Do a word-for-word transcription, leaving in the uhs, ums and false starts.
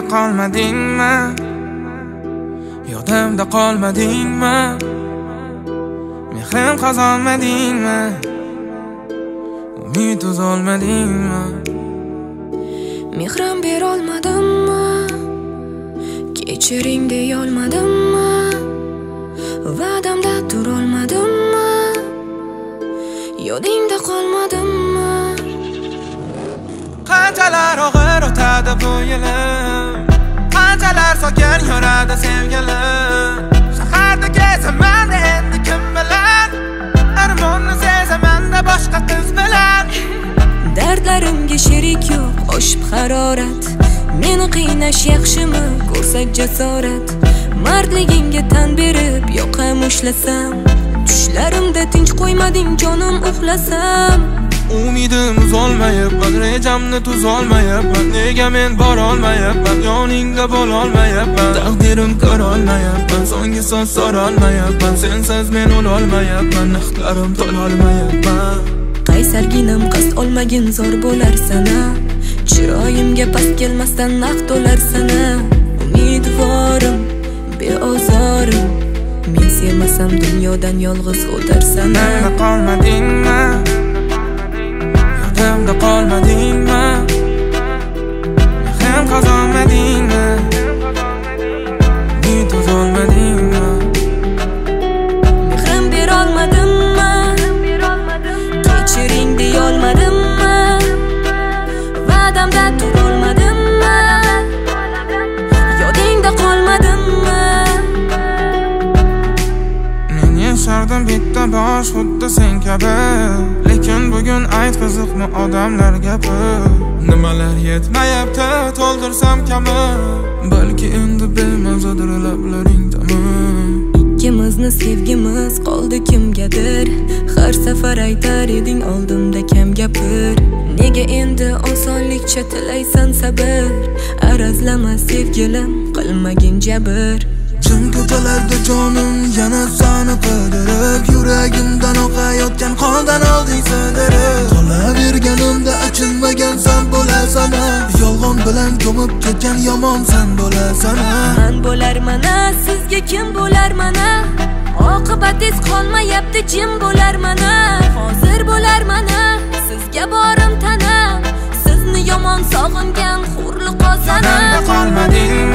qolmadingmi? Yodimda qolmadingmi? Mehrim qazonmadingmi? Umid uzolmadingmi? Mehrim berolmadimmi? Kechiring deyolmadimmi? Va'damda turolmadimmi? Yodingda qolmadimmi? Qanchalar og'ir o'tadi bu yilim, qanchalar sokin yuradi sevgilim. Shaharda kezaman endi kim bilan, armonni sezaman-da boshqa qiz bilan. Dardlarimga sherik yo'q, oshib harorat. Meni qiynash yaxshimi, ko'rsat jasorat. Mardligingga tan berib yoqam ushlasam, tushlarimda tinch qo'ymading jonim uxlasam. Umidim uzolmayapman, rejamni tuzolmayapman. Nega men borolmayapman, yoningda bo'lolmayapman. Taqdirim ko'rolmayapman, so'nggi so'z so'rolmayapman. Sensiz men o'lolmayapman, naqdlarim to'lolmayapman. Qaysarginam qasd olmagin zo'r bo'lar sana. Chiroyimga past kelmasdan naq to'lar sana. Umidvorim, beozorim, men sevmasam dunyodan yolg'iz o'tarsana. Yodimda qolmadingmi? Yodimda qolmadingmi? Mehrim qazonmadingmi? Umid uzolmadingmi? Mehrim berolmadimmi? Kechiring deyolmadimmi? Va'damda turolmadimmi? Yodingda qolmadimmi? Men yashardim bitta bosh xuddi sen kabi, lekin bugun aytqiziqmi odamlar gapi. Nimalar yetmayapti to'ldirsam kami, balki endi bemazadir lablaring tami. Ikkimizni sevgimiz qoldi kimgadir, har safar aytar eding oldimda kam gapir. Nega endi osonlikcha tilaysan sabr, arazlama sevgilim, qilmagin jabr. Jim ko'chalarda jonim yana sani qidirib, yuragimdan oqayotgan qondan olding sidirib. Qolaverganimda achinmagansan bo'lasana, yolg'on bilan ko'mib ketgan yomonsan bo'lasana. Man bo'lar mana, sizga kim bo'lar mana? Oqibatingiz qolmayapti jim bo'lar mana. Hozir bo'lar mana, sizga borim tana. Sizni yomon sog'ingan hurli qozana. Yodimda qolmadingmi?